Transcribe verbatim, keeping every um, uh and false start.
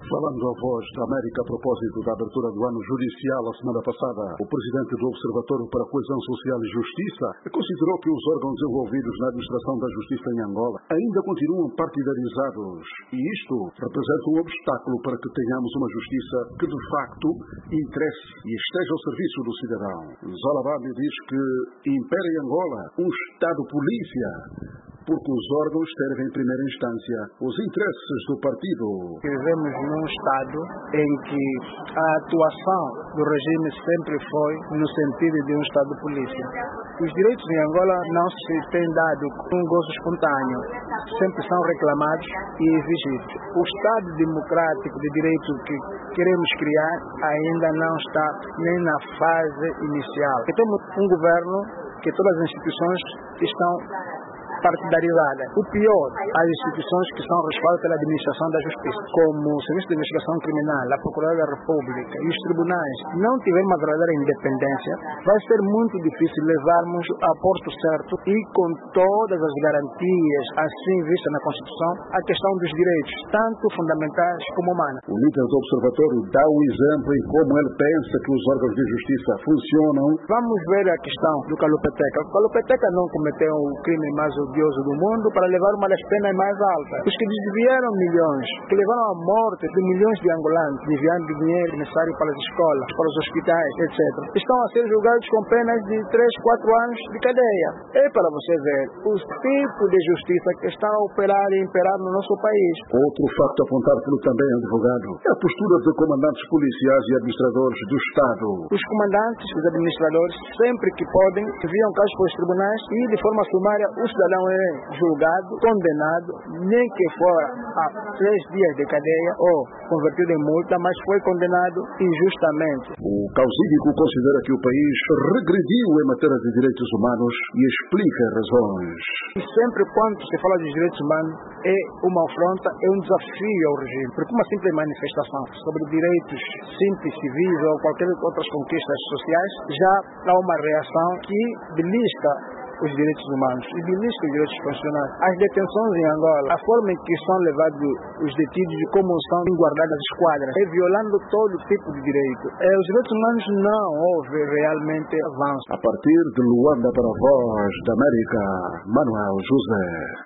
Falando à Voz da América a propósito da abertura do ano judicial a semana passada, o presidente do Observatório para a Coesão Social e Justiça considerou que os órgãos envolvidos na administração da justiça em Angola ainda continuam partidarizados e isto representa um obstáculo para que tenhamos uma justiça que de facto interesse e esteja ao serviço do cidadão. Zola Bambi diz que impera em Angola um Estado-polícia, porque os órgãos servem em primeira instância os interesses do partido. Vivemos num Estado em que a atuação do regime sempre foi no sentido de um Estado-polícia. Os direitos em Angola não se têm dado com um gozo espontâneo, sempre são reclamados e exigidos. O Estado democrático de direito que queremos criar ainda não está nem na fase inicial. E temos um governo que todas as instituições estão partidarizadas. O pior, as instituições que são responsáveis pela administração da justiça, como o Serviço de Investigação Criminal, a Procuradoria da República e os tribunais, não tiverem uma verdadeira independência, vai ser muito difícil levarmos a porto certo e com todas as garantias assim vistas na Constituição a questão dos direitos, tanto fundamentais como humanos. O líder do Observatório dá um exemplo em como ele pensa que os órgãos de justiça funcionam. Vamos ver a questão do Calupeteca. O Calupeteca não cometeu o crime mais odioso do mundo para levar uma das penas mais altas. Os que desviaram milhões, que levaram à morte de milhões de angolanos, desviando dinheiro necessário para as escolas, para os hospitais, etcétera, estão a ser julgados com penas de três, quatro anos de cadeia. É para você ver o tipo de justiça que está a operar e imperar no nosso país. Outro facto apontado pelo também advogado é a postura de comandantes policiais e administradores do Estado. Os comandantes, os administradores, sempre que podem, enviam casos para os tribunais e, de forma sumária, o cidadão é julgado, condenado, nem que for a três dias de cadeia ou convertido em multa, mas foi condenado injustamente. O causídico considera que o país regrediu em matéria de direitos humanos e explica razões. E sempre quando se fala de direitos humanos é uma afronta, é um desafio ao regime, porque uma simples manifestação sobre direitos simples, civis ou qualquer outras conquistas sociais, já há uma reação que belisca os direitos humanos e belisca os direitos constitucionais. As detenções em Angola, a forma em que são levados os detidos e como são guardadas as esquadras, é violando todo tipo de direito. É, os direitos humanos não houve realmente avanço. A partir de Luanda para a Voz da América, Manuel José.